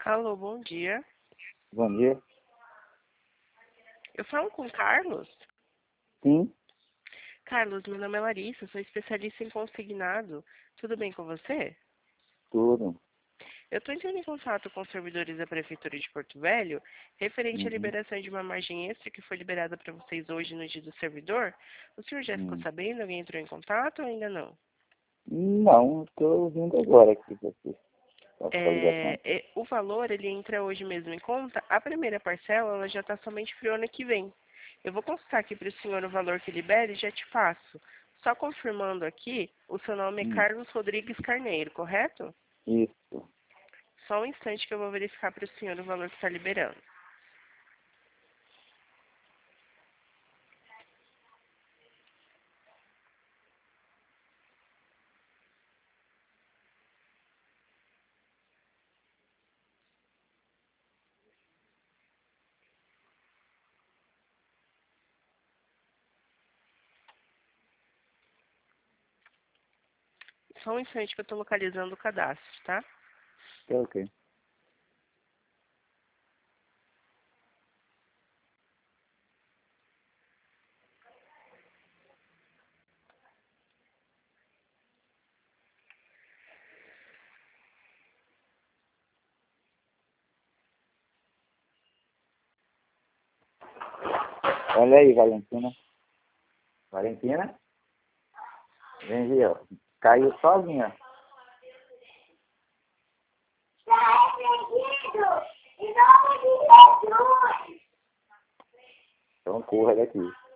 Alô, bom dia. Bom dia. Eu falo com o Carlos? Sim, Carlos, meu nome é Larissa, sou especialista em consignado. Tudo bem com você? tudo. Eu estou entrando em contato com os servidores da Prefeitura de Porto Velho, referente à Uhum. liberação de uma margem extra que foi liberada para vocês hoje no dia do servidor. O senhor já ficou Hum. sabendo? Alguém entrou em contato ou ainda não? Não, estou ouvindo agora aqui você. A ligação. O valor, ele entra hoje mesmo em conta. A primeira parcela, ela já está somente para o ano que vem. Eu vou consultar aqui para o senhor o valor que libera e já te passo. Só confirmando aqui, o seu nome é Hum. Carlos Rodrigues Carneiro, correto? Isso. Só um instante que eu vou verificar para o senhor o valor que está liberando. Só um instante que eu estou localizando o cadastro, tá? Tá ok. Olha aí, Valentina. Valentina? Vem aqui, ó. Caiu sozinha. Está repreendido em nome de Jesus. Então corra daqui.